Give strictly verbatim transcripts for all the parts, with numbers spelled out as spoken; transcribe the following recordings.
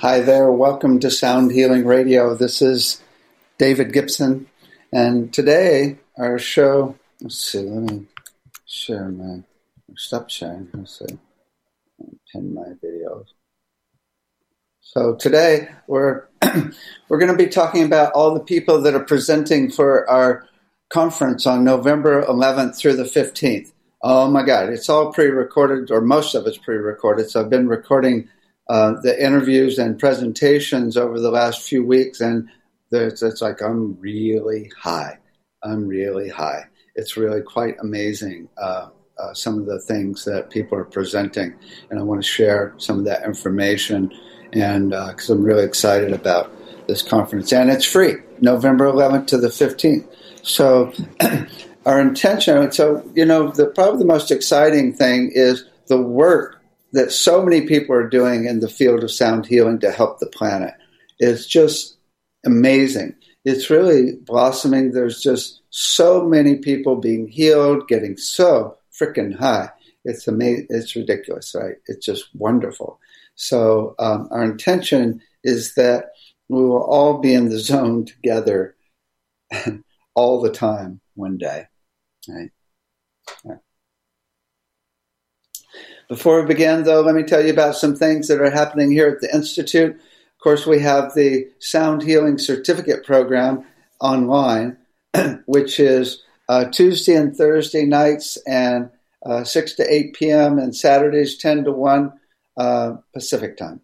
Hi there, welcome to Sound Healing Radio. This is David Gibson, and today our show, let's see, let me share my, stop sharing, let's see, pin my videos. So today we're we're going to be talking about all the people that are presenting for our conference on November eleventh through the fifteenth. Oh my God, it's all pre-recorded, or most of it's pre-recorded, so I've been recording Uh, the interviews and presentations over the last few weeks, and it's like I'm really high. I'm really high. It's really quite amazing, uh, uh, some of the things that people are presenting, and I want to share some of that information, and because uh, I'm really excited about this conference, and it's free, November eleventh to the fifteenth. So our intention, so you know, the probably the most exciting thing is the work that so many people are doing in the field of sound healing to help the planet. It's just amazing. It's really blossoming. There's just so many people being healed, getting so freaking high. It's amazing. It's ridiculous, right? It's just wonderful. So um, our intention is that we will all be in the zone together all the time one day, right? Yeah. Before we begin, though, let me tell you about some things that are happening here at the Institute. Of course, we have the Sound Healing Certificate Program online, which is uh, Tuesday and Thursday nights and uh, six to eight p.m. and Saturdays ten to one uh, Pacific time.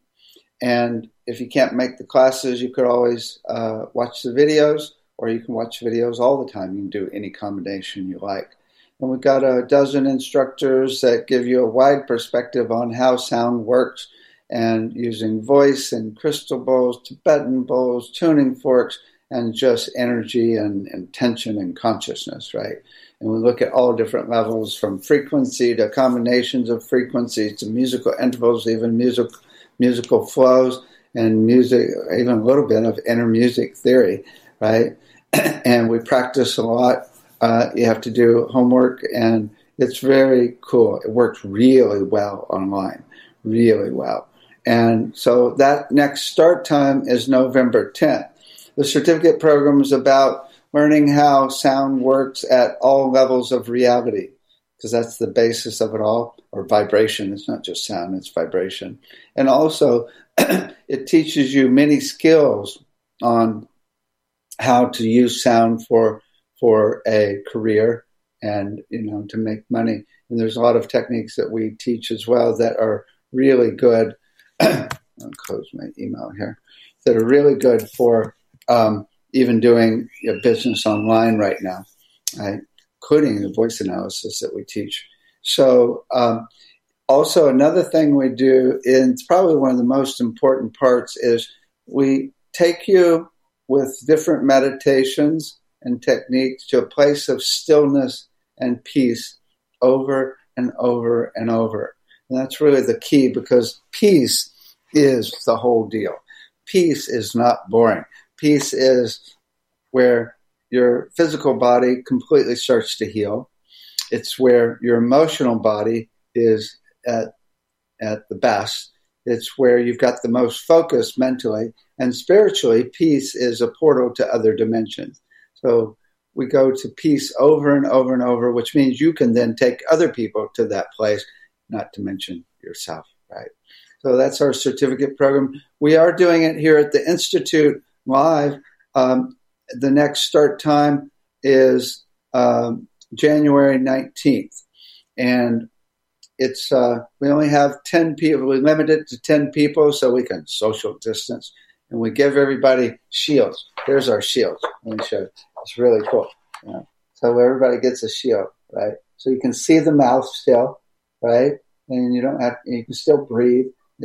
And if you can't make the classes, you could always uh, watch the videos, or you can watch videos all the time. You can do any combination you like. And we've got a dozen instructors that give you a wide perspective on how sound works, and using voice and crystal bowls, Tibetan bowls, tuning forks, and just energy and intention and consciousness, right? And we look at all different levels, from frequency to combinations of frequencies to musical intervals, even music, musical flows, and music, even a little bit of inner music theory, right? And we practice a lot. Uh, you have to do homework, and it's very cool. It works really well online, really well. And so that next start time is November tenth. The certificate program is about learning how sound works at all levels of reality, because that's the basis of it all, or vibration. It's not just sound, it's vibration. And also, it teaches you many skills on how to use sound for for a career and, you know, to make money. And there's a lot of techniques that we teach as well that are really good. I'll close my email here. That are really good for um, even doing a business online right now, right? Including the voice analysis that we teach. So um, also another thing we do, and it's probably one of the most important parts, is we take you with different meditations and techniques to a place of stillness and peace over and over and over. And that's really the key, because peace is the whole deal. Peace is not boring. Peace is where your physical body completely starts to heal. It's where your emotional body is at, at the best. It's where you've got the most focus mentally. And spiritually, peace is a portal to other dimensions. So we go to peace over and over and over, which means you can then take other people to that place, not to mention yourself, right? So that's our certificate program. We are doing it here at the Institute live. Um, the next start time is um, January nineteenth. And it's uh, we only have ten people. We limit it to ten people so we can social distance. And we give everybody shields. Here's our shields. Let me show you. It's really cool. You know? So everybody gets a shield, right? So you can see the mouth still, right? And you don't have, you can still breathe.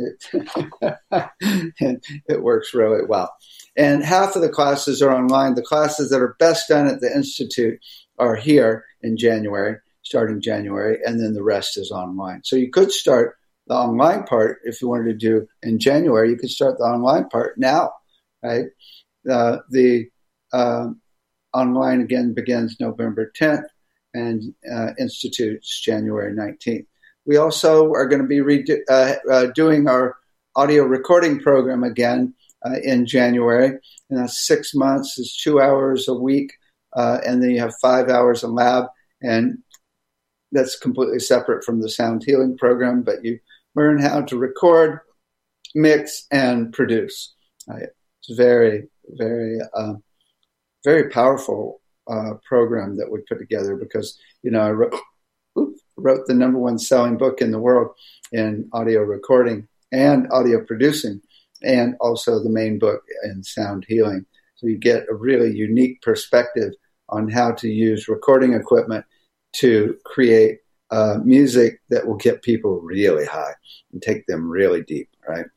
It, and it works really well. And half of the classes are online. The classes that are best done at the Institute are here in January, starting January, and then the rest is online. So you could start the online part if you wanted to do in January. You could start the online part now, right? Uh, the uh, online again begins November tenth, and uh, Institute's January nineteenth. We also are going to be redo- uh, uh, doing our audio recording program again uh, in January. And that's six months. It's two hours a week. Uh, and then you have five hours in lab. And that's completely separate from the sound healing program. But you learn how to record, mix, and produce. Uh, it's very, very, uh, very powerful uh, program that we put together because, you know, I wrote, oops, wrote the number one selling book in the world in audio recording and audio producing, and also the main book in sound healing. So you get a really unique perspective on how to use recording equipment to create uh, music that will get people really high and take them really deep, right?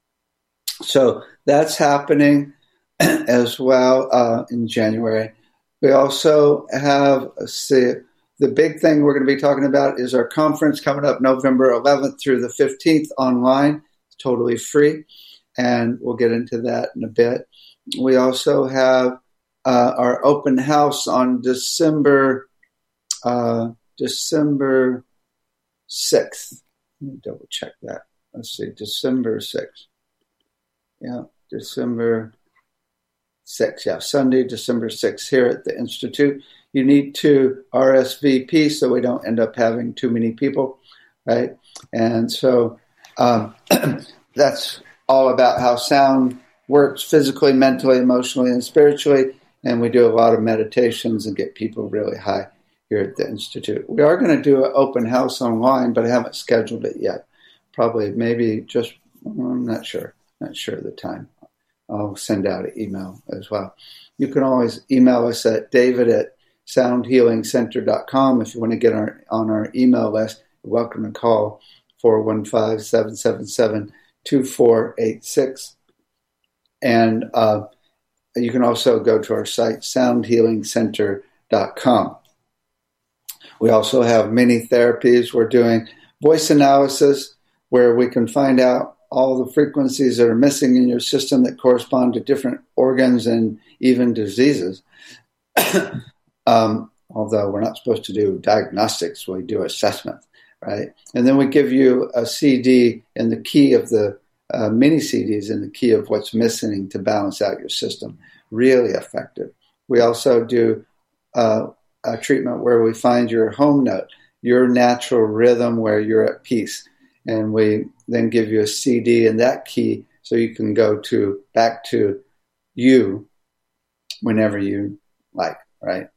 So that's happening as well uh, in January. We also have, let's see, the big thing we're going to be talking about is our conference coming up November eleventh through the fifteenth online. It's totally free, and we'll get into that in a bit. We also have uh, our open house on December uh, December sixth. Let me double check that. Let's see, December sixth. Yeah, December sixth. Yeah, Sunday, December sixth here at the Institute. You need to R S V P so we don't end up having too many people, right? And so um, that's all about how sound works physically, mentally, emotionally, and spiritually. And we do a lot of meditations and get people really high here at the Institute. We are going to do an open house online, but I haven't scheduled it yet. Probably, maybe just, I'm not sure. Not sure of the time. I'll send out an email as well. You can always email us at david at sound healing center dot com if you want to get our, on our email list. You're welcome to call four one five, seven seven seven, two four eight six. And uh, you can also go to our site, sound healing center dot com. We also have many therapies. We're doing voice analysis where we can find out all the frequencies that are missing in your system that correspond to different organs and even diseases. um, although we're not supposed to do diagnostics, we do assessment, right? And then we give you a C D and the key of the uh, mini C Ds and the key of what's missing to balance out your system. Really effective. We also do uh, a treatment where we find your home note, your natural rhythm where you're at peace. And we then give you a C D and that key so you can go to back to you whenever you like, right?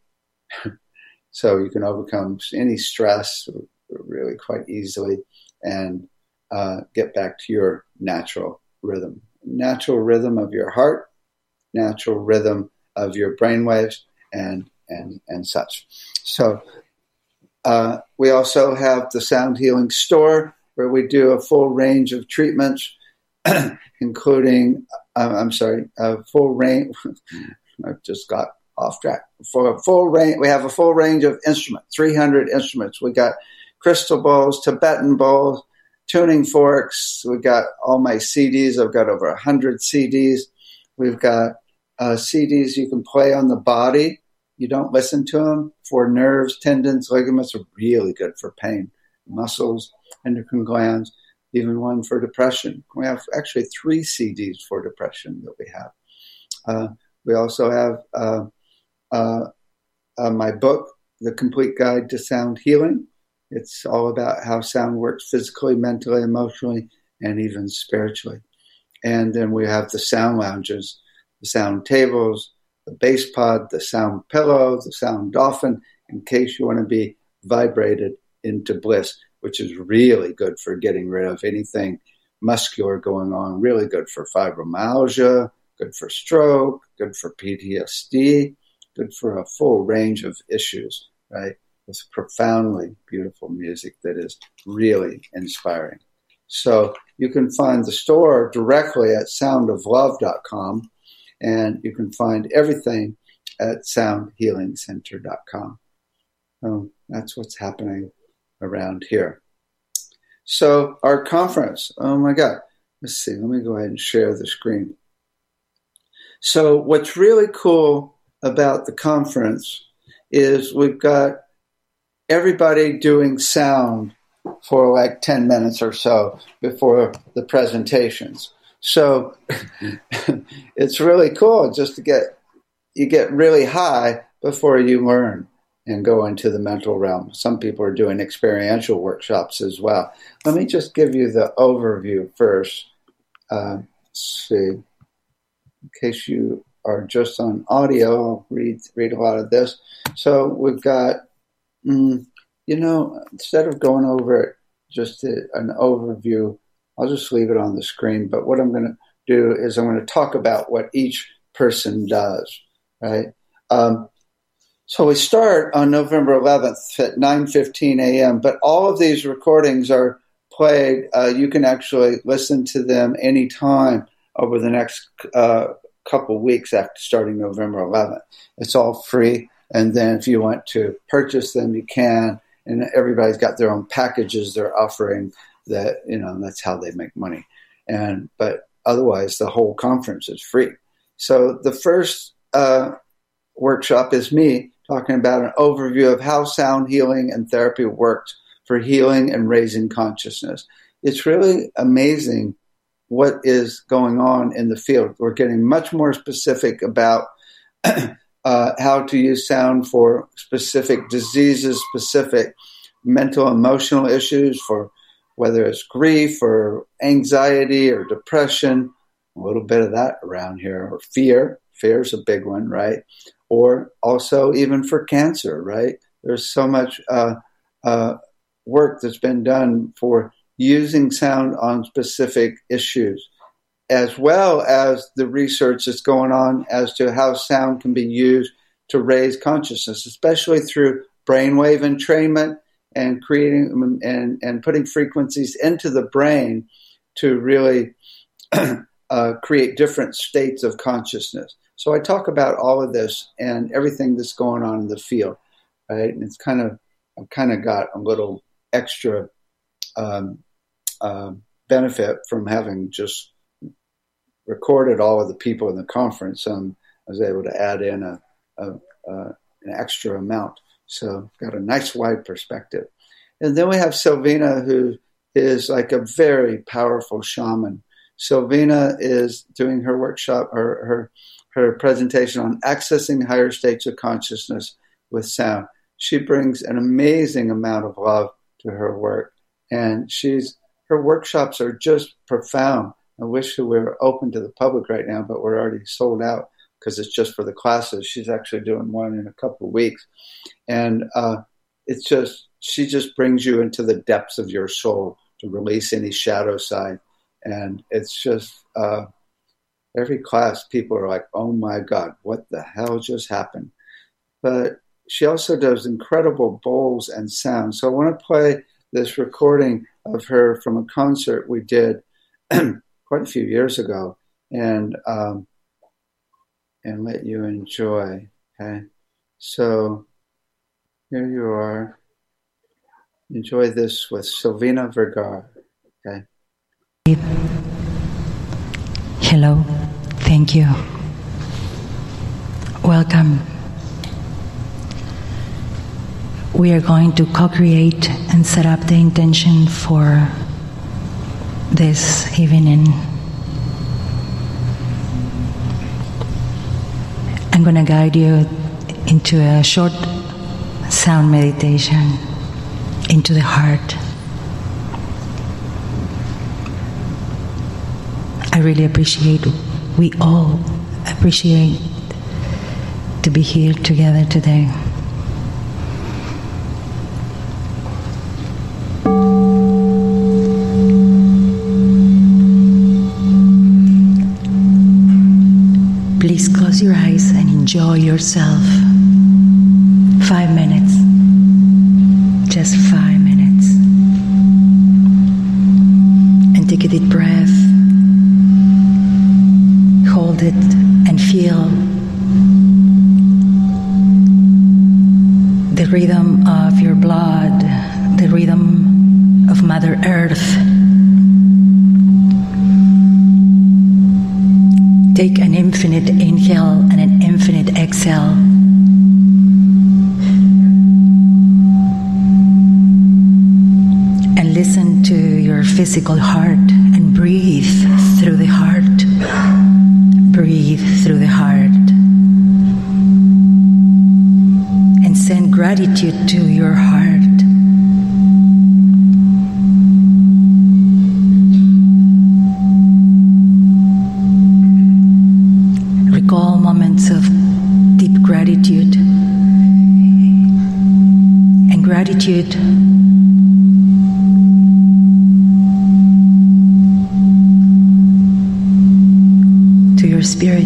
So you can overcome any stress really quite easily and uh, get back to your natural rhythm. Natural rhythm of your heart, natural rhythm of your brainwaves, and and and such. So uh, we also have the Sound Healing Store, where we do a full range of treatments, including, uh, I'm sorry, a full range, I've just got off track. For a full range, we have a full range of instruments, three hundred instruments. We got crystal bowls, Tibetan bowls, tuning forks. We've got all my C Ds. I've got over one hundred C Ds. We've got uh, C Ds you can play on the body. You don't listen to them. For nerves, tendons, ligaments are really good for pain. Muscles, endocrine glands, even one for depression. We have actually three C Ds for depression that we have. Uh, we also have uh, uh, uh, my book, The Complete Guide to Sound Healing. It's all about how sound works physically, mentally, emotionally, and even spiritually. And then we have the sound lounges, the sound tables, the bass pod, the sound pillow, the sound dolphin, in case you want to be vibrated into bliss, which is really good for getting rid of anything muscular going on, really good for fibromyalgia, good for stroke, good for P T S D, good for a full range of issues, right? With profoundly beautiful music that is really inspiring. So you can find the store directly at sound of love dot com, and you can find everything at sound healing center dot com. Um, that's what's happening around here. So our conference, oh my God, let's see, let me go ahead and share the screen. So what's really cool about the conference is we've got everybody doing sound for like ten minutes or so before the presentations. So it's really cool just to get, you get really high before you learn and go into the mental realm. Some people are doing experiential workshops as well. Let me just give you the overview first. Uh, let's see. In case you are just on audio, I'll read, read a lot of this. So we've got, mm, you know, instead of going over it, just a, an overview, I'll just leave it on the screen. But what I'm going to do is I'm going to talk about what each person does, right? Um, so we start on November eleventh at nine fifteen a.m., but all of these recordings are played. Uh, you can actually listen to them anytime over the next uh, couple weeks after starting November eleventh. It's all free. And then if you want to purchase them, you can. And everybody's got their own packages they're offering that, you know, that's how they make money. And but otherwise, the whole conference is free. So the first uh, workshop is me talking about an overview of how sound healing and therapy works for healing and raising consciousness. It's really amazing what is going on in the field. We're getting much more specific about uh, how to use sound for specific diseases, specific mental, emotional issues, for whether it's grief or anxiety or depression, a little bit of that around here, or fear. Fear is a big one, right? Or also even for cancer, right? There's so much uh, uh, work that's been done for using sound on specific issues, as well as the research that's going on as to how sound can be used to raise consciousness, especially through brainwave entrainment and creating and, and putting frequencies into the brain to really uh, create different states of consciousness. So I talk about all of this and everything that's going on in the field, right? And it's kind of, I've kind of got a little extra um, uh, benefit from having just recorded all of the people in the conference. Um, I was able to add in a, a, a an extra amount. So got a nice wide perspective. And then we have Silvina, who is like a very powerful shaman. Silvina is doing her workshop, her, her, her presentation on accessing higher states of consciousness with sound. She brings an amazing amount of love to her work. And she's, her workshops are just profound. I wish we were open to the public right now, but we're already sold out because it's just for the classes. She's actually doing one in a couple of weeks. And uh, it's just, she just brings you into the depths of your soul to release any shadow side. And it's just, uh, every class, people are like, oh my God, what the hell just happened? But she also does incredible bowls and sounds. So I want to play this recording of her from a concert we did quite a few years ago, and um, and let you enjoy. Okay, so here you are. Enjoy this with Silvina Vergara. Okay. Hello. Thank you. Welcome. We are going to co-create and set up the intention for this evening. I'm going to guide you into a short sound meditation into the heart. I really appreciate, we all appreciate to be here together today. Please close your eyes and enjoy yourself. Five minutes. Just five minutes. And take a deep breath. Hold it and feel the rhythm of your blood, the rhythm of Mother Earth. Take an infinite inhale and an infinite exhale. and listen to your physical heart and breathe through the heart. Breathe through the heart. And send gratitude to your heart. Recall moments of deep gratitude and gratitude to your spirit.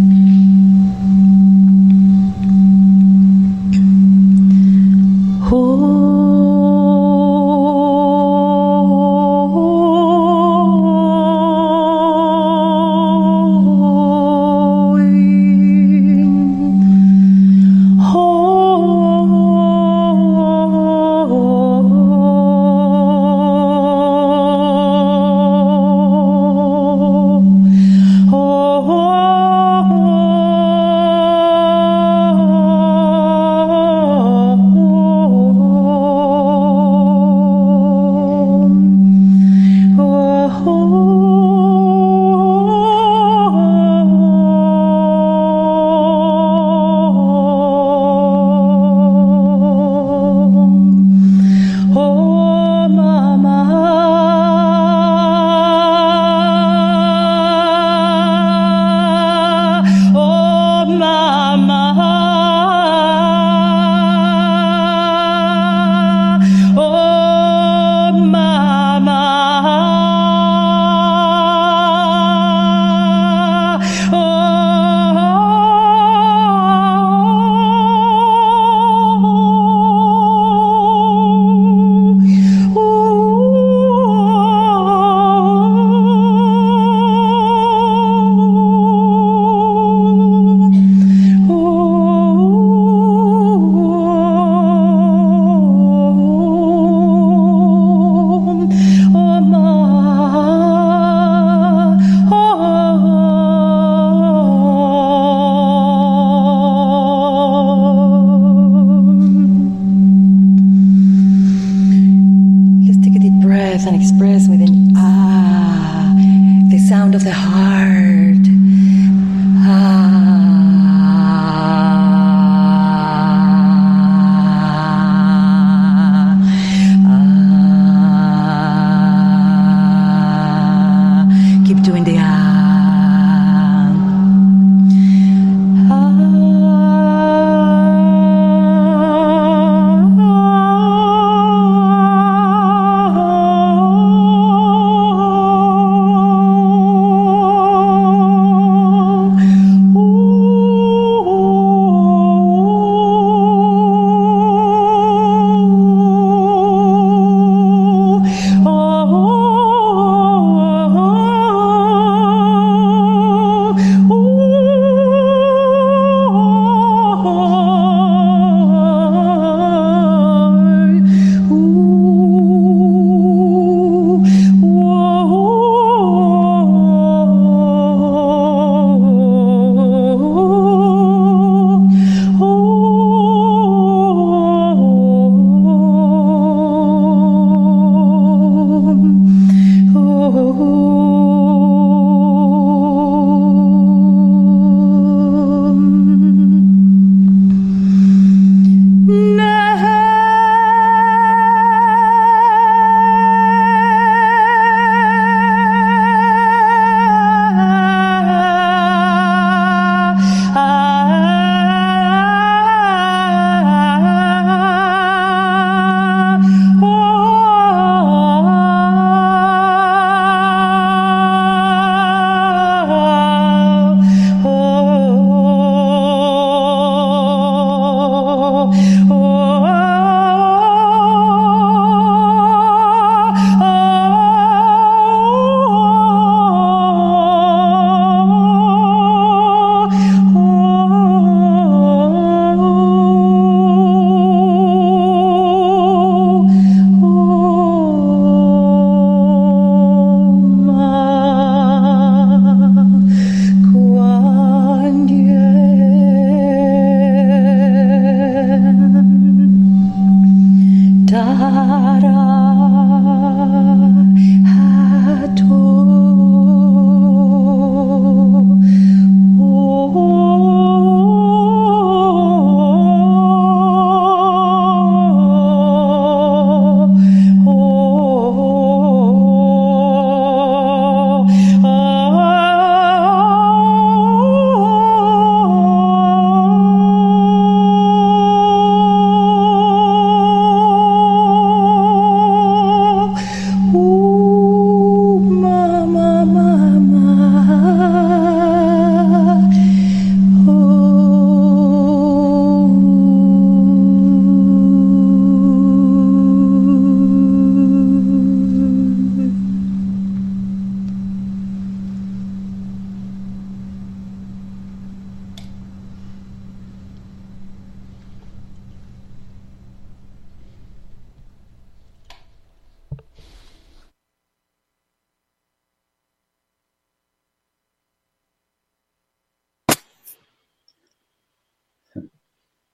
And express within ah the sound of the heart. Ah, ah. Keep doing the ah.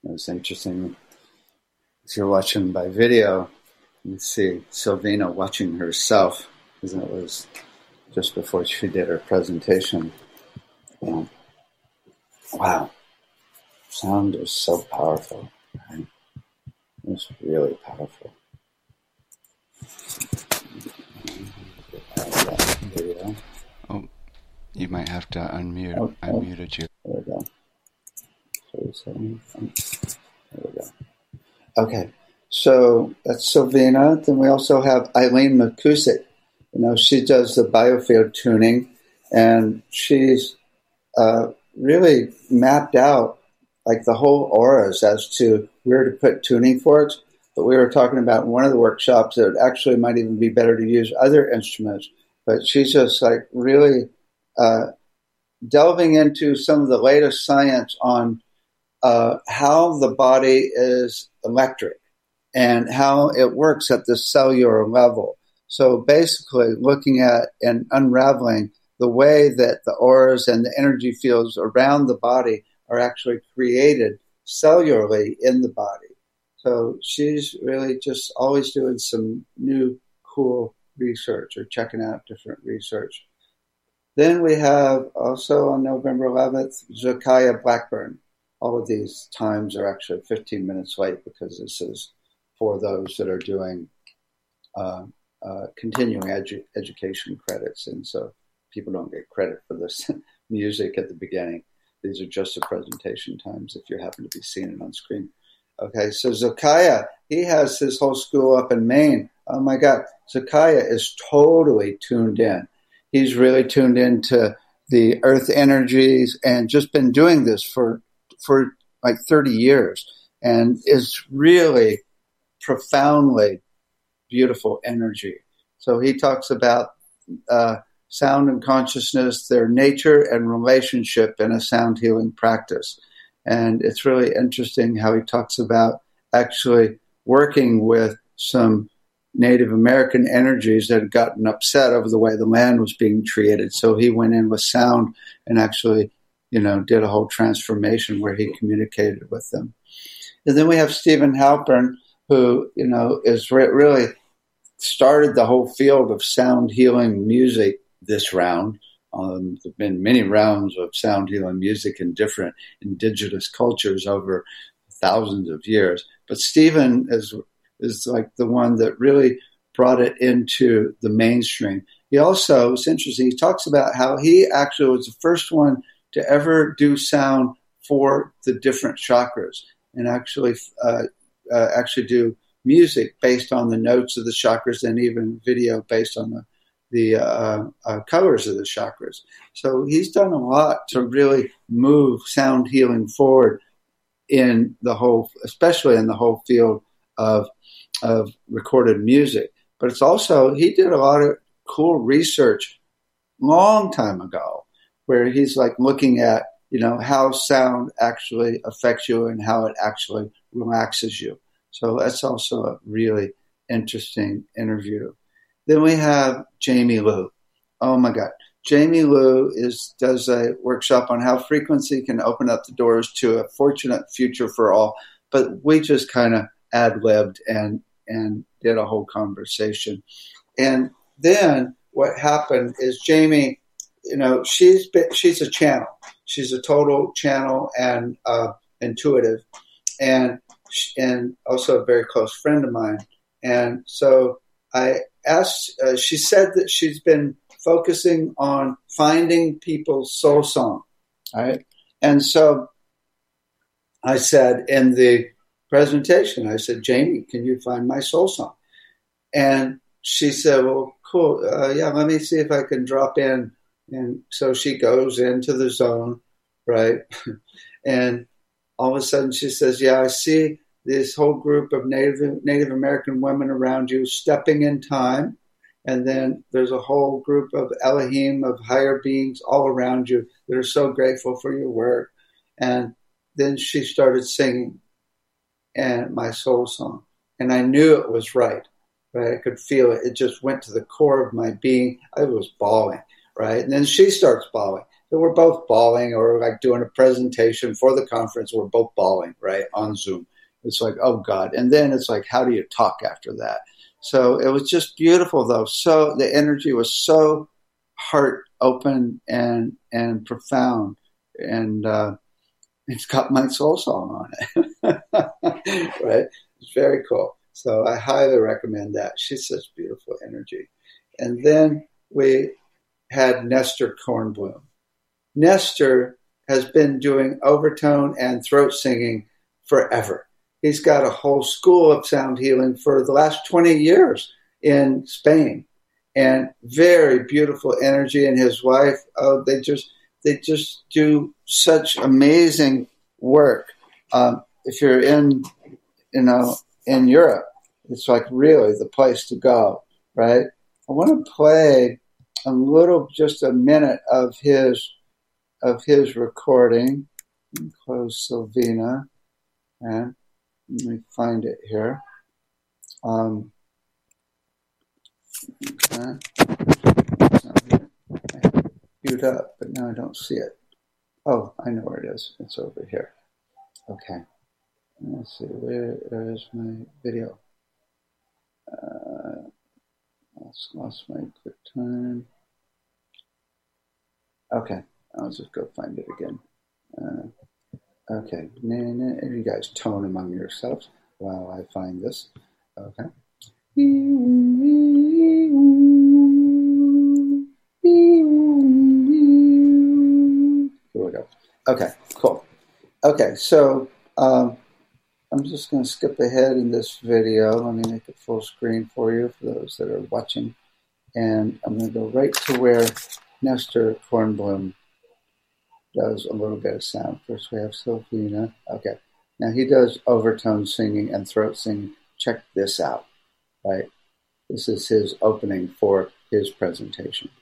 was interesting. If you're watching by video, you see Silvina watching herself, because it was just before she did her presentation. And wow, sound is so powerful. Right? It's really powerful. Video. Oh, you might have to unmute. Oh, I oh. muted you. There we go. There we go. Okay, so that's Silvina. Then we also have Eileen McCusick. You know, she does the biofield tuning, and she's uh, really mapped out like the whole auras as to where to put tuning forks. But we were talking about in one of the workshops that it actually might even be better to use other instruments. But she's just like really uh, delving into some of the latest science on uh, how the body is electric and how it works at the cellular level. So basically looking at and unraveling the way that the auras and the energy fields around the body are actually created cellularly in the body. So she's really just always doing some new cool research or checking out different research. Then we have also on November eleventh, Zakaya Blackburn. All of these times are actually fifteen minutes late because this is for those that are doing uh, uh, continuing edu- education credits. And so people don't get credit for this music at the beginning. These are just the presentation times if you happen to be seeing it on screen. Okay, so Zakaya, he has his whole school up in Maine. Oh my God, Zakaya is totally tuned in. He's really tuned into the earth energies and just been doing this for for like thirty years and is really profoundly beautiful energy. So he talks about uh, sound and consciousness, their nature and relationship in a sound healing practice. And it's really interesting how he talks about actually working with some Native American energies that had gotten upset over the way the land was being treated. So he went in with sound and actually, you know, did a whole transformation where he communicated with them. And then we have Stephen Halpern, who, you know, is re- really started the whole field of sound healing music this round. Um, there have been many rounds of sound healing music in different indigenous cultures over thousands of years. But Stephen is is like the one that really brought it into the mainstream. He also, it's interesting, he talks about how he actually was the first one to ever do sound for the different chakras and actually uh, uh, actually do music based on the notes of the chakras and even video based on the the uh, uh, colors of the chakras. So he's done a lot to really move sound healing forward in the whole, especially in the whole field of of recorded music. But it's also, he did a lot of cool research long time ago where he's like looking at, you know, how sound actually affects you and how it actually relaxes you. So that's also a really interesting interview. Then we have Jamie Liu. Oh my God. Jamie Liu is does a workshop on how frequency can open up the doors to a fortunate future for all. But we just kind of ad-libbed and, and did a whole conversation. And then what happened is Jamie, you know, she's been, she's a channel. She's a total channel and uh, intuitive, and and also a very close friend of mine. And so I asked, uh, she said that she's been focusing on finding people's soul song, right? And so I said in the presentation, I said, Jamie, can you find my soul song? And she said, well, cool. Uh, yeah, let me see if I can drop in. And so she goes into the zone, right? And all of a sudden she says, yeah, I see this whole group of Native Native American women around you stepping in time. And then there's a whole group of Elohim, of higher beings all around you that are so grateful for your work. And then she started singing and my soul song. And I knew it was right, right? I could feel it. It just went to the core of my being. I was bawling, right? And then she starts bawling. So we're both bawling, or like doing a presentation for the conference. We're both bawling, right, on Zoom. It's like, oh, God. And then it's like, how do you talk after that? So it was just beautiful, though. So the energy was so heart open and and profound. And uh, it's got my soul song on it, right? It's very cool. So I highly recommend that. She's such beautiful energy. And then we had Nestor Kornblum. Nestor has been doing overtone and throat singing forever. He's got a whole school of sound healing for the last twenty years in Spain, and very beautiful energy. And his wife, oh, they just they just do such amazing work. Um, if you're in, you know, in Europe, it's like really the place to go, right? I want to play a little, just a minute of his of his recording. Close Silvina, and let me find it here. Um, okay. I queued up, but now I don't see it. Oh, I know where it is. It's over here. Okay. Let's see. Where is my video? Uh, lost, lost my quick time. Okay. I'll just go find it again. Uh, okay. You guys tone among yourselves while I find this. Okay. Here we go. Okay, cool. Okay, so um, I'm just going to skip ahead in this video. Let me make it full screen for you, for those that are watching. And I'm going to go right to where Nestor Kornblum does a little bit of sound. First we have Silvina. Okay. Now he does overtone singing and throat singing. Check this out, right? This is his opening for his presentation.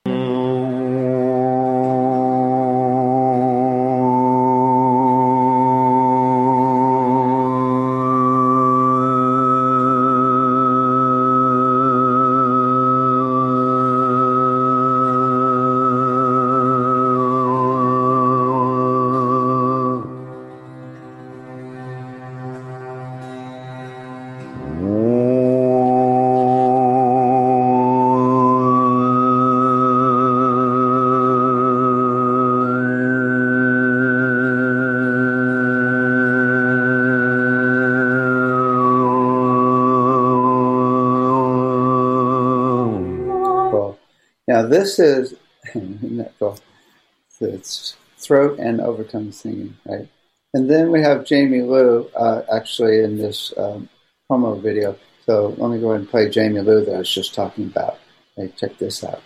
Now this is, isn't that cool? So it's throat and overtone singing, right? And then we have Jamie Liu uh, actually in this um, promo video. So let me go ahead and play Jamie Liu that I was just talking about. Hey, check this out.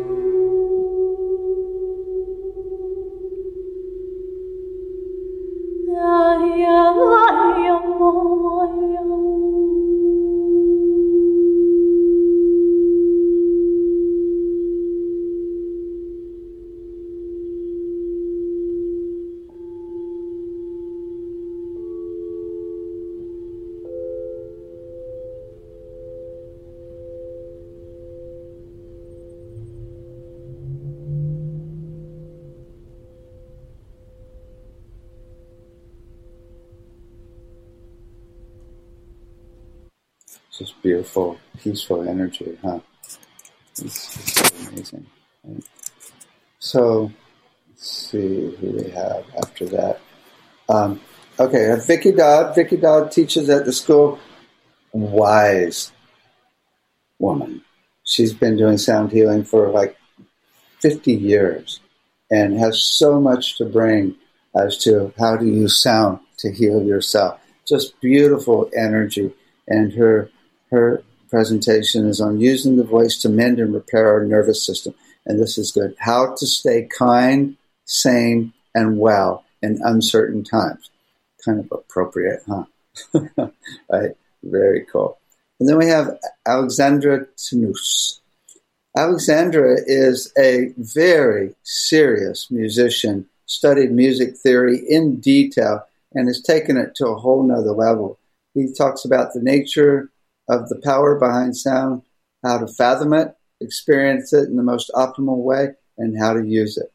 Just beautiful, peaceful energy, huh? It's, it's amazing. Right? So, let's see who we have after that. Um, okay, Vicky Dodd. Vicky Dodd teaches at the school. Wise woman. She's been doing sound healing for like fifty years and has so much to bring as to how to use sound to heal yourself. Just beautiful energy, and her Her presentation is on using the voice to mend and repair our nervous system. And this is good. How to stay kind, sane, and well in uncertain times. Kind of appropriate, huh? Right? Very cool. And then we have Alexandra Tnous. Alexandra is a very serious musician, studied music theory in detail, and has taken it to a whole nother level. He talks about the nature of the power behind sound, how to fathom it, experience it in the most optimal way, and how to use it.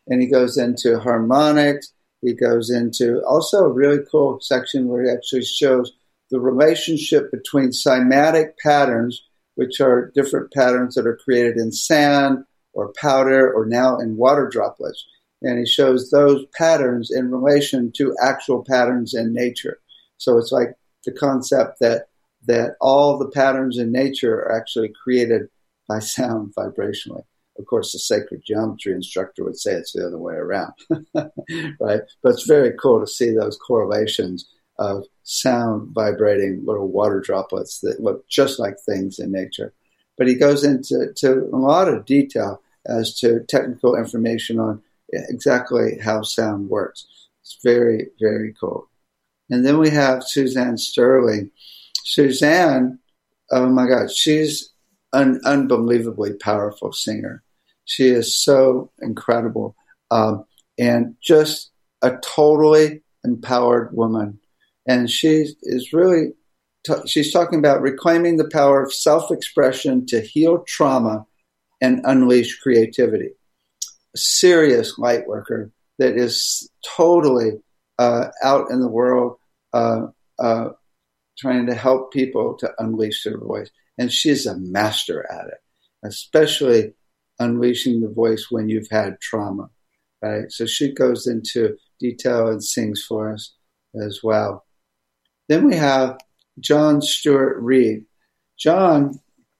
and he goes into harmonics. He goes into also a really cool section where he actually shows the relationship between cymatic patterns, which are different patterns that are created in sand or powder or now in water droplets. And he shows those patterns in relation to actual patterns in nature. So it's like the concept that that all the patterns in nature are actually created by sound vibrationally. Of course, the sacred geometry instructor would say it's the other way around, right? But it's very cool to see those correlations of sound vibrating little water droplets that look just like things in nature. But he goes into to a lot of detail as to technical information on exactly how sound works. It's very, very cool. And then we have Suzanne Sterling. Suzanne, oh my God, she's an unbelievably powerful singer. She is so incredible, um, and just a totally empowered woman. And she is really, t- she's talking about reclaiming the power of self-expression to heal trauma and unleash creativity. A serious light worker that is totally uh, out in the world uh, uh, trying to help people to unleash their voice. And she's a master at it, especially unleashing the voice when you've had trauma, right? So she goes into detail and sings for us as well. Then we have John Stuart Reid. John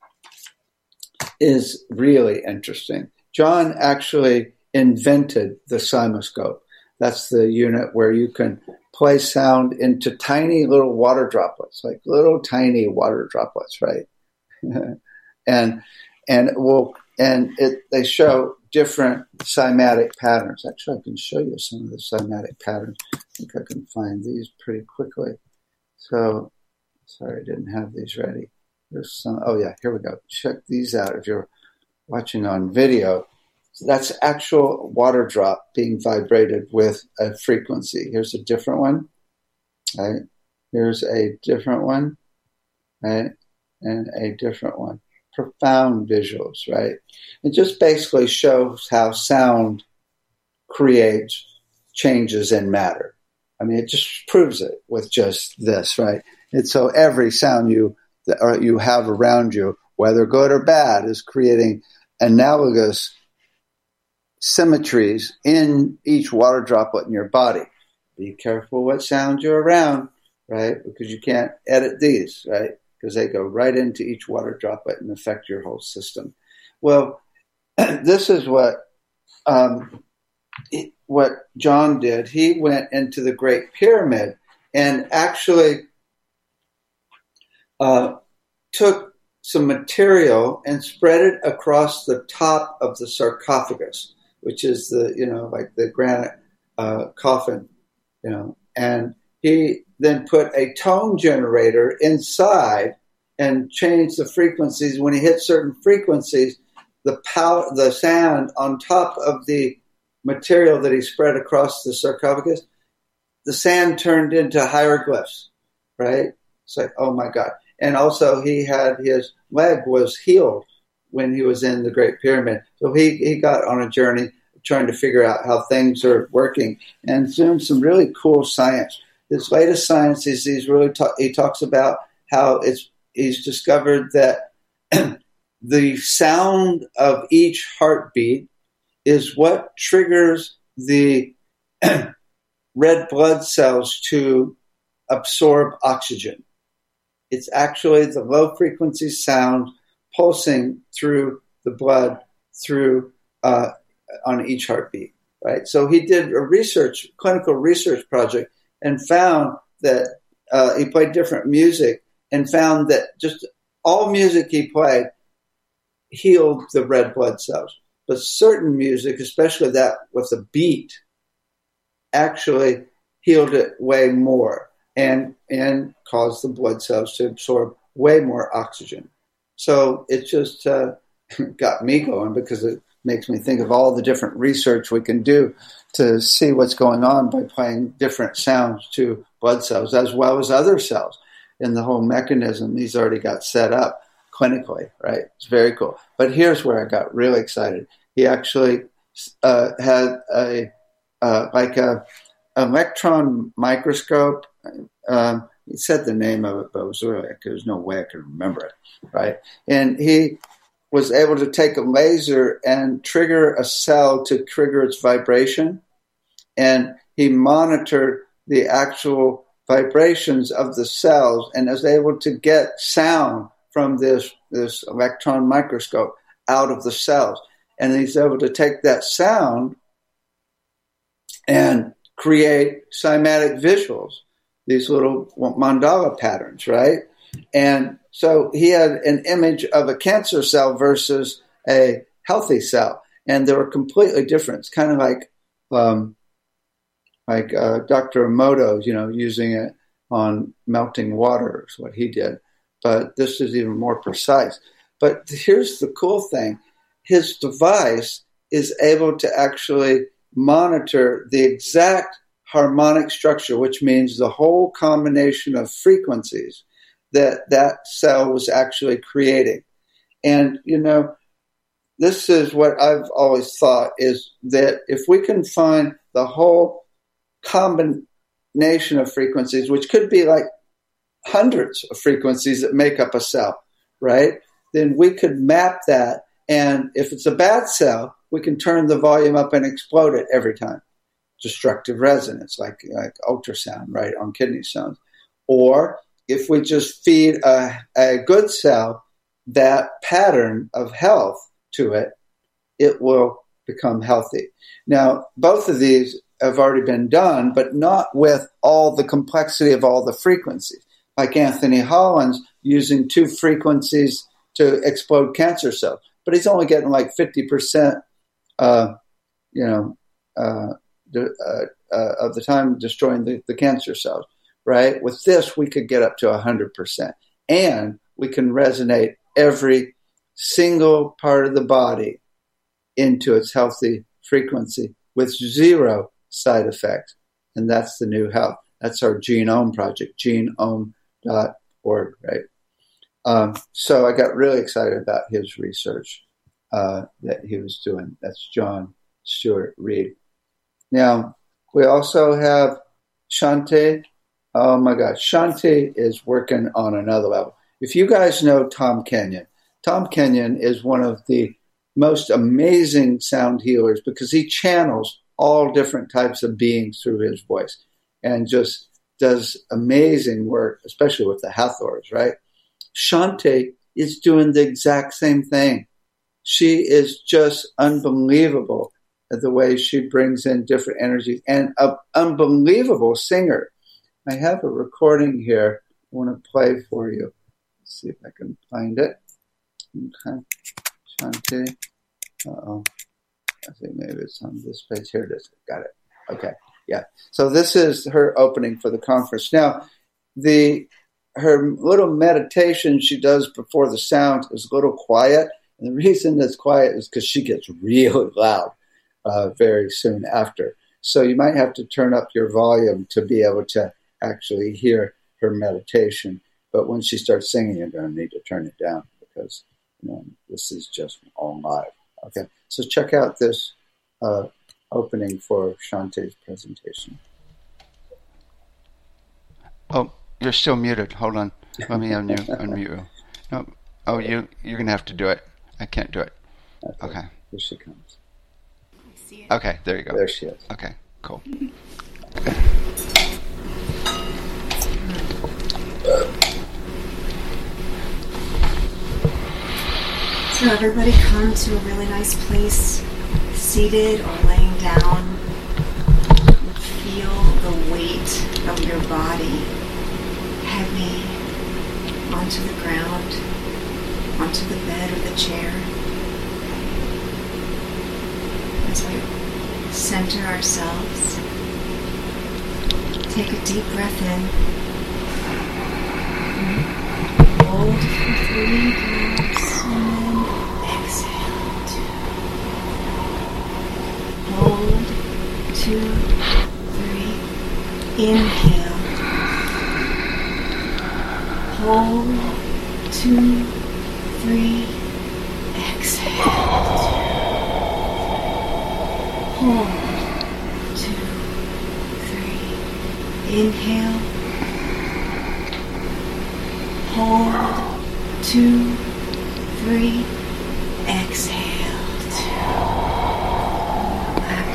is really interesting. John actually invented the cymoscope. That's the unit where you can play sound into tiny little water droplets, like little tiny water droplets, right? and and we'll and it they show different cymatic patterns. Actually, I can show you some of the cymatic patterns. I think I can find these pretty quickly. So, sorry, I didn't have these ready. There's some. Oh yeah, here we go. Check these out if you're watching on video. So that's actual water drop being vibrated with a frequency. Here's a different one. Right. Here's a different one. Right. And a different one. Profound visuals, right? It just basically shows how sound creates changes in matter. I mean, it just proves it with just this, right? And so every sound you or you have around you, whether good or bad, is creating analogous symmetries in each water droplet in your body. Be careful what sound you're around, right? Because you can't edit these, right? Because they go right into each water droplet and affect your whole system. Well, this is what um, it, what John did. He went into the Great Pyramid and actually uh, took some material and spread it across the top of the sarcophagus, which is the, you know, like the granite uh, coffin, you know, and he then put a tone generator inside and changed the frequencies. When he hit certain frequencies, the power, the sand on top of the material that he spread across the sarcophagus, the sand turned into hieroglyphs, right? It's like, oh my God. And also he had his leg was healed when he was in the Great Pyramid. So he, he got on a journey trying to figure out how things are working and doing some really cool science. His latest science is he's really ta- he talks about how it's he's discovered that the sound of each heartbeat is what triggers the red blood cells to absorb oxygen. It's actually the low frequency sound pulsing through the blood through uh, on each heartbeat, right? So he did a research, clinical research project and found that uh, he played different music and found that just all music he played healed the red blood cells. But certain music, especially that with a beat, actually healed it way more and and caused the blood cells to absorb way more oxygen. So it just uh, got me going because it makes me think of all the different research we can do to see what's going on by playing different sounds to blood cells as well as other cells. And the whole mechanism he's already got set up clinically, right? It's very cool. But here's where I got really excited. He actually uh, had a uh, like a electron microscope. Um, he said the name of it, but it was really like, there's no way I could remember it, right? And he was able to take a laser and trigger a cell to trigger its vibration, and he monitored the actual vibrations of the cells and was able to get sound from this, this electron microscope out of the cells. And he's able to take that sound and create cymatic visuals, these little mandala patterns, right? And so he had an image of a cancer cell versus a healthy cell, and they were completely different. It's kind of like um, like uh, Doctor Emoto, you know, using it on melting water is what he did. But this is even more precise. But here's the cool thing. His device is able to actually monitor the exact harmonic structure, which means the whole combination of frequencies that that cell was actually creating. And, you know, this is what I've always thought, is that if we can find the whole combination of frequencies, which could be like hundreds of frequencies that make up a cell, right? Then we could map that. And if it's a bad cell, we can turn the volume up and explode it every time. Destructive resonance, like, like ultrasound, right, on kidney stones. Or if we just feed a, a good cell that pattern of health to it, it will become healthy. Now, both of these have already been done, but not with all the complexity of all the frequencies. Like Anthony Holland's using two frequencies to explode cancer cells, but he's only getting like fifty percent, uh, you know, uh, uh, uh, of the time destroying the, the cancer cells, right? With this, we could get up to one hundred percent. And we can resonate every single part of the body into its healthy frequency with zero side effects. And that's the new health. That's our genome project, genome dot org, right? Um, so I got really excited about his research uh, that he was doing. That's John Stewart Reed. Now, we also have Shanti. Oh my God, Shanti is working on another level. If you guys know Tom Kenyon, Tom Kenyon is one of the most amazing sound healers because he channels all different types of beings through his voice and just does amazing work, especially with the Hathors, right? Shanti is doing the exact same thing. She is just unbelievable at the way she brings in different energies, and an unbelievable singer. I have a recording here I want to play for you. Let's see if I can find it. Okay. Shanti. Uh-oh. I think maybe it's on this page. Here it is. Got it. Okay. Yeah. So this is her opening for the conference. Now, the her little meditation she does before the sound is a little quiet. And the reason it's quiet is because she gets really loud uh, very soon after. So you might have to turn up your volume to be able to actually hear her meditation. But when she starts singing, you're going to need to turn it down because, you know, this is just all live. Okay. So check out this uh, opening for Shanti's presentation. Oh, you're still muted. Hold on. Let me unmute, unmute you. No. Oh, you, you're going to have to do it. I can't do it. Okay. okay. Here she comes. Okay, there you go. There she is. Okay, cool. So everybody come to a really nice place, seated or laying down. Feel the weight of your body heavy onto the ground, onto the bed or the chair. As we center ourselves, take a deep breath in. Hold for three counts and then exhale two. Hold two, three. Inhale. Hold two, three. Exhale. Hold. Two, three. Inhale. Hold. Two, three. Exhale. Two. Relax.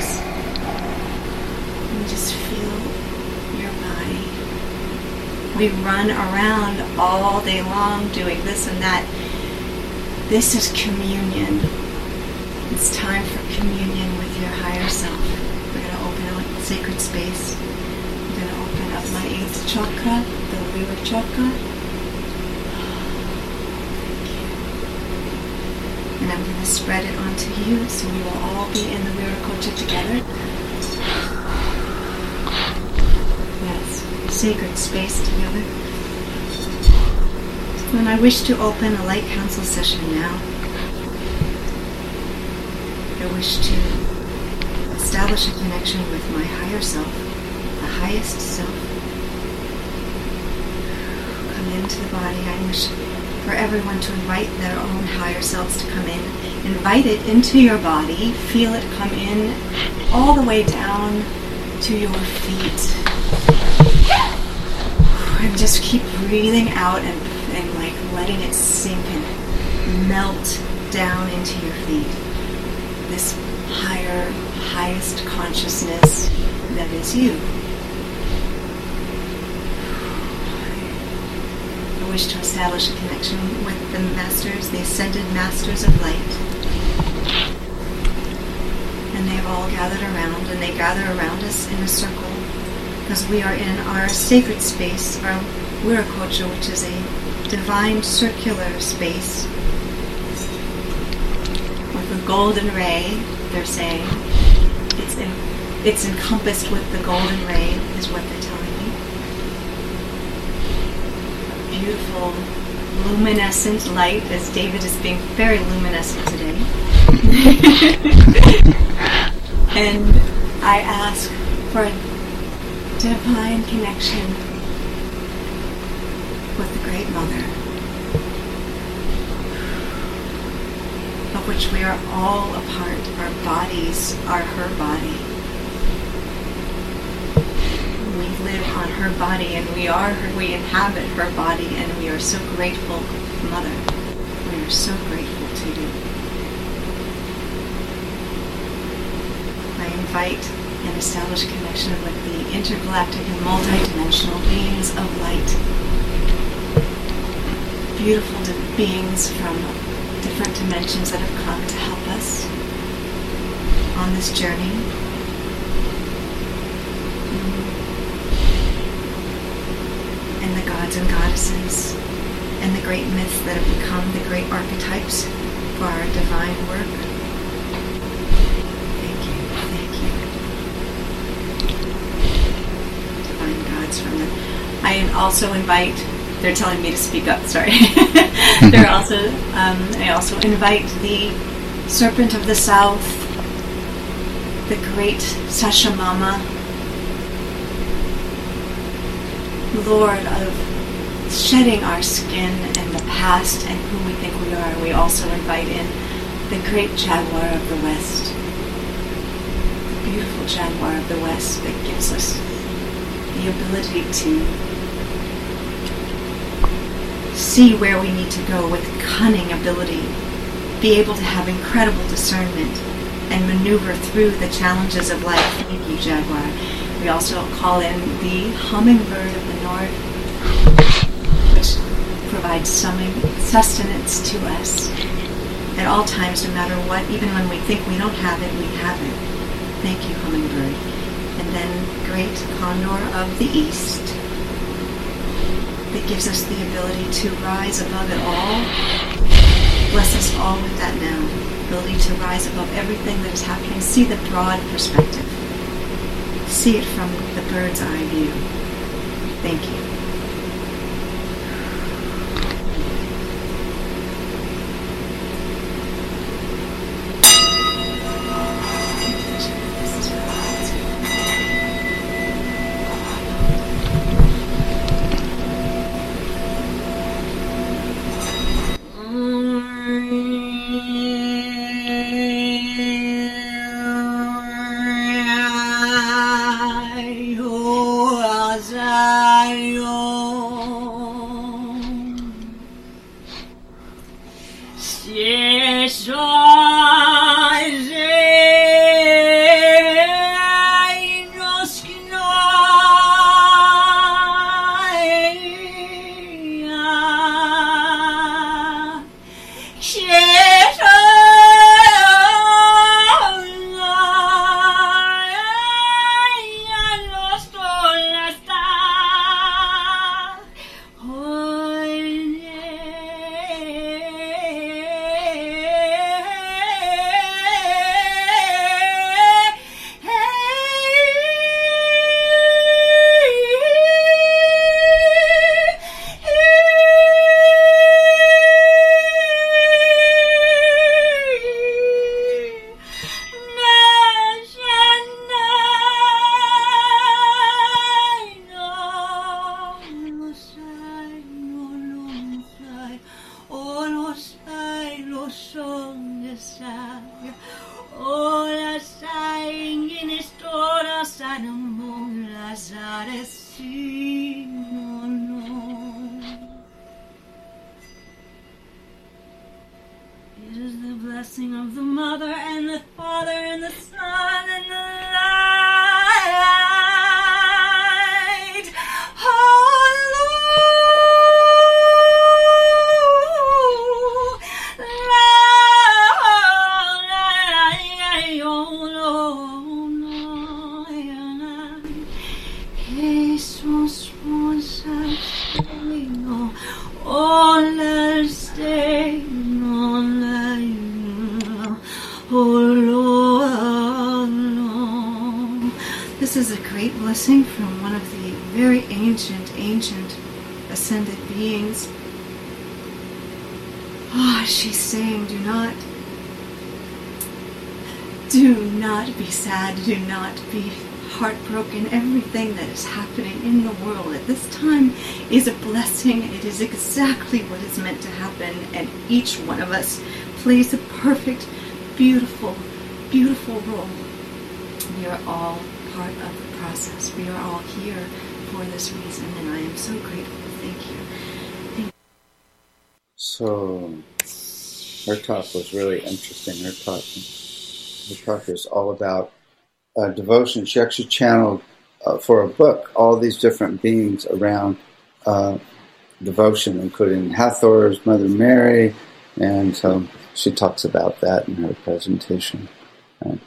And just feel your body. We run around all day long doing this and that. This is communion. It's time for communion with your higher self. We're going to open up sacred space. I'm going to open up my eighth chakra, the Vira chakra. And I'm going to spread it onto you, so we will all be in the Viracocha together. Yes, sacred space together. And I wish to open a light council session now. I wish to establish a connection with my higher self, the highest self. Come into the body. I wish for everyone to invite their own higher selves to come in. Invite it into your body. Feel it come in all the way down to your feet. And just keep breathing out and, and like letting it sink and melt down into your feet. This higher, highest consciousness that is you. I wish to establish a connection with the masters, the ascended masters of light. And they've all gathered around, and they gather around us in a circle because we are in our sacred space, our Viracocha, which is a divine circular space with a golden ray. They're saying it's in, it's encompassed with the golden ray, is what they're telling me. Beautiful, luminescent light, as David is being very luminescent today. And I ask for a divine connection with the Great Mother, of which we are all a part. Our bodies are her body. We live on her body, and we are her, we inhabit her body, and we are so grateful, Mother. We are so grateful to you. I invite and establish connection with the intergalactic and multidimensional beings of light. Beautiful di- beings from different dimensions that have come to help us on this journey. And the gods and goddesses and the great myths that have become the great archetypes for our divine work. Thank you, thank you. Divine gods from the... I also invite... They're telling me to speak up, sorry. They're also... Um, I also invite the Serpent of the South, the great Sashamama, Lord of shedding our skin and the past and who we think we are. We also invite in the great Jaguar of the West, the beautiful Jaguar of the West that gives us the ability to see where we need to go with cunning ability, be able to have incredible discernment, and maneuver through the challenges of life. Thank you, Jaguar. We also call in the hummingbird of the north, which provides sustenance to us at all times, no matter what. Even when we think we don't have it, we have it. Thank you, hummingbird. And then great condor of the east, that gives us the ability to rise above it all. Bless us all with that now. Ability to rise above everything that is happening. See the broad perspective. See it from the bird's eye view. Thank you. Father and the Son and the light. Jesus was all I'll stay on. Oh Lord, this is a great blessing from one of the very ancient, ancient ascended beings. Ah, oh, she's saying, do not, do not be sad, do not be heartbroken. Everything that is happening in the world at this time is a blessing. It is exactly what is meant to happen, and each one of us plays a perfect, beautiful, beautiful role. We are all part of the process. We are all here for this reason, and I am so grateful. Thank you. Thank you. So, her talk was really interesting. Her talk, her talk is all about uh, devotion. She actually channeled uh, for a book all these different beings around uh, devotion, including Hathor's Mother Mary, and so she talks about that in her presentation. Right?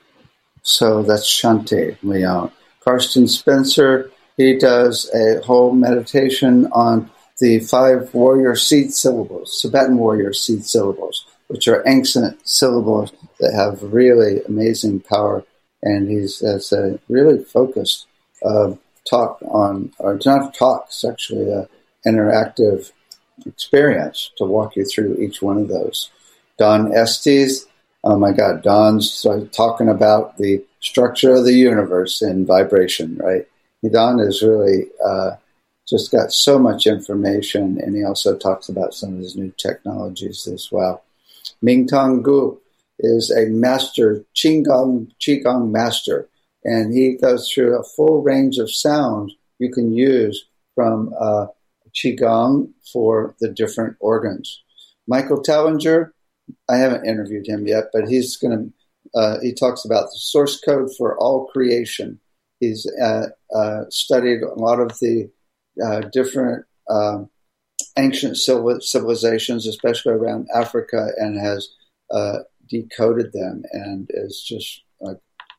So that's Shanti Leon. Karsten Spencer, he does a whole meditation on the five warrior seed syllables, Tibetan warrior seed syllables, which are ancient syllables that have really amazing power. And he's has a really focused uh, talk on, or it's not a talk, it's actually an interactive experience to walk you through each one of those. Don Estes, oh my God, Don's talking about the structure of the universe in vibration, right? Don is really uh, just got so much information, and he also talks about some of his new technologies as well. Mingtong Gu is a master, Qigong, Qigong master, and he goes through a full range of sounds you can use from uh, Qigong for the different organs. Michael Tellinger, I haven't interviewed him yet, but he's going to, uh, he talks about the source code for all creation. He's uh, uh, studied a lot of the uh, different uh, ancient civilizations, especially around Africa, and has uh, decoded them, and is just like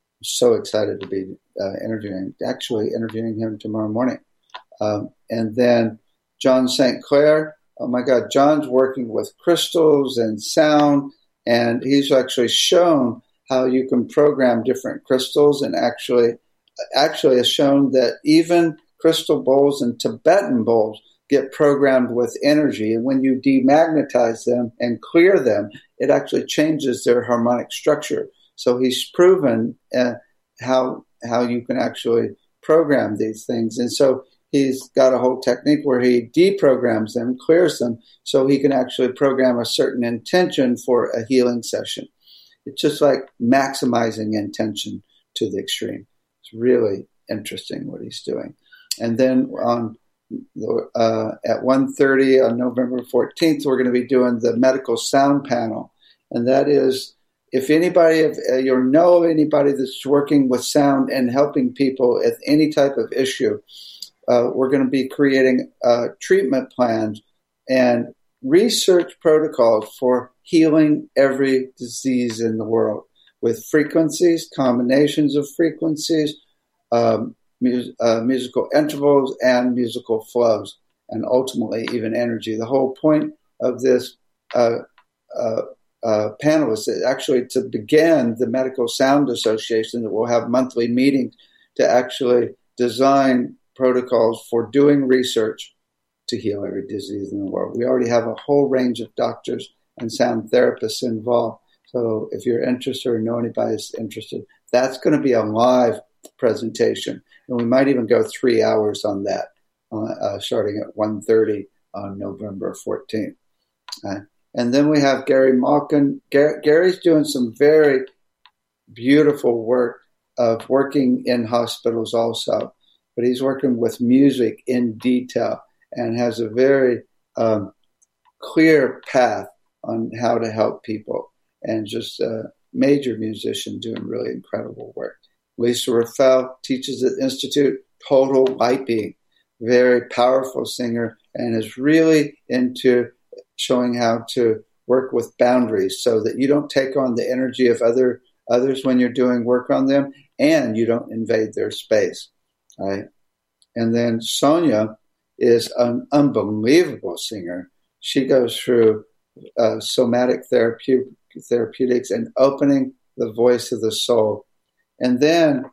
so excited to be uh, interviewing, actually interviewing him tomorrow morning. Um, and then John Saint Clair, oh my God, John's working with crystals and sound, and he's actually shown how you can program different crystals, and actually actually has shown that even crystal bowls and Tibetan bowls get programmed with energy, and when you demagnetize them and clear them, it actually changes their harmonic structure. So he's proven uh, how how you can actually program these things, and so he's got a whole technique where he deprograms them, clears them, so he can actually program a certain intention for a healing session. It's just like maximizing intention to the extreme. It's really interesting what he's doing. And then on uh, at one thirty on November fourteenth, we're going to be doing the medical sound panel. And that is, if anybody, if you know anybody that's working with sound and helping people with any type of issue, uh, we're going to be creating uh, treatment plans and research protocols for healing every disease in the world with frequencies, combinations of frequencies, um, mu- uh, musical intervals, and musical flows, and ultimately even energy. The whole point of this uh, uh, uh, panel is actually to begin the Medical Sound Association, that will have monthly meetings to actually design protocols for doing research to heal every disease in the world. We already have a whole range of doctors and sound therapists involved. So if you're interested or know anybody who's interested, that's going to be a live presentation. And we might even go three hours on that, uh, uh, starting at one thirty on November fourteenth. Uh, and then we have Gary Malkin. Gar- Gary's doing some very beautiful work of working in hospitals also, but he's working with music in detail and has a very um, clear path on how to help people, and just uh, major musician doing really incredible work. Lisa Raffel teaches at the Institute, total light being, very powerful singer, and is really into showing how to work with boundaries so that you don't take on the energy of other others when you're doing work on them, and you don't invade their space, right? And then Sonia is an unbelievable singer. She goes through uh, somatic therapeutic, therapeutics and opening the voice of the soul. And then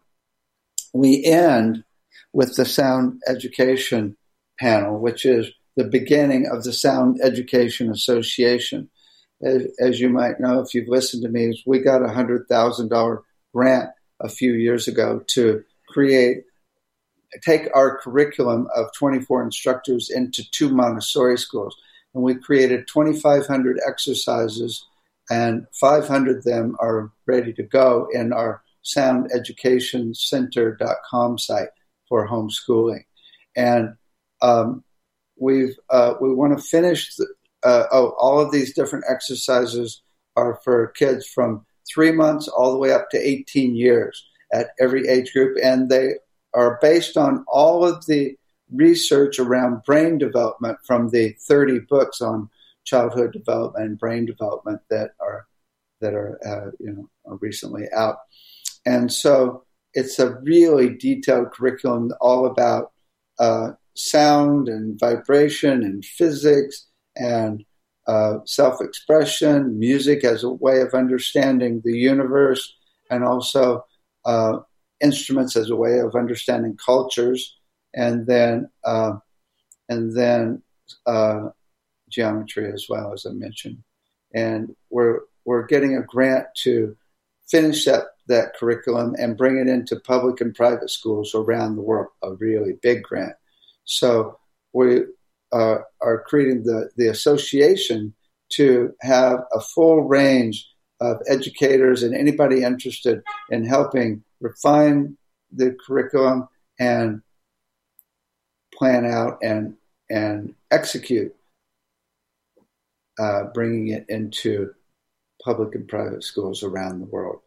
we end with the Sound Education panel, which is the beginning of the Sound Education Association. As, as you might know, if you've listened to me, we got a one hundred thousand dollars grant a few years ago to create, take our curriculum of twenty-four instructors into two Montessori schools. And we created twenty-five hundred exercises, and five hundred of them are ready to go in our sound education center dot com site for homeschooling. And um, we've uh, we want to finish, the, uh, oh, all of these different exercises are for kids from three months all the way up to eighteen years at every age group. And they are based on all of the research around brain development from the thirty books on childhood development and brain development that are that are uh, you know are recently out. And so it's a really detailed curriculum all about uh, sound and vibration and physics and uh, self-expression, music as a way of understanding the universe, and also uh, instruments as a way of understanding cultures, and then uh, and then uh, geometry as well, as I mentioned. And we're we're getting a grant to finish that that curriculum and bring it into public and private schools around the world, a really big grant. So we uh, are creating the, the association to have a full range of educators and anybody interested in helping refine the curriculum and plan out and, and execute uh, bringing it into public and private schools around the world.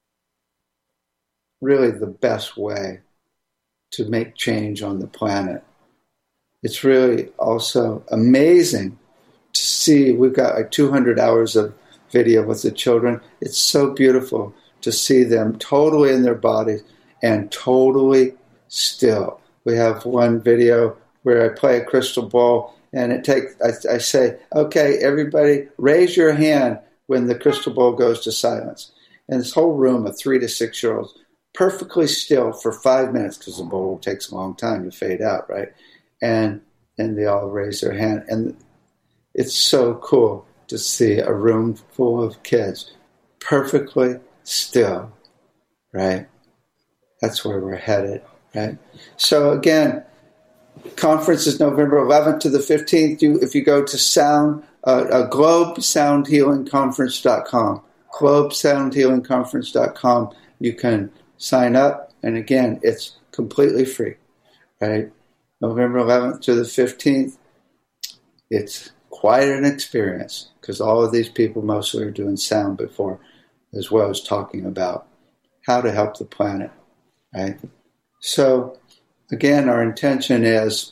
Really the best way to make change on the planet. It's really also amazing to see, we've got like two hundred hours of video with the children. It's so beautiful to see them totally in their bodies and totally still. We have one video where I play a crystal ball, and it takes, I, I say, okay, everybody raise your hand when the crystal ball goes to silence. And this whole room of three to six year olds perfectly still for five minutes because the bowl takes a long time to fade out, right? And and they all raise their hand. And it's so cool to see a room full of kids perfectly still, right? That's where we're headed, right? So again, conference is November eleventh to the fifteenth. You, if you go to sound, uh, uh, globe sound healing conference dot com, globe sound healing conference dot com, you can sign up, and again, it's completely free, right? November eleventh to the fifteenth. It's quite an experience because all of these people mostly are doing sound before, as well as talking about how to help the planet, right? So, again, our intention is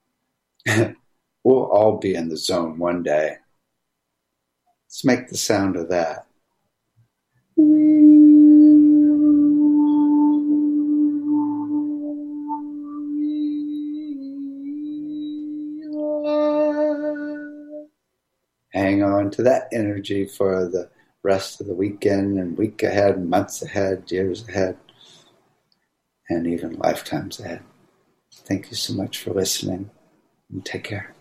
we'll all be in the zone one day. Let's make the sound of that. Hang on to that energy for the rest of the weekend and week ahead, months ahead, years ahead, and even lifetimes ahead. Thank you so much for listening, and take care.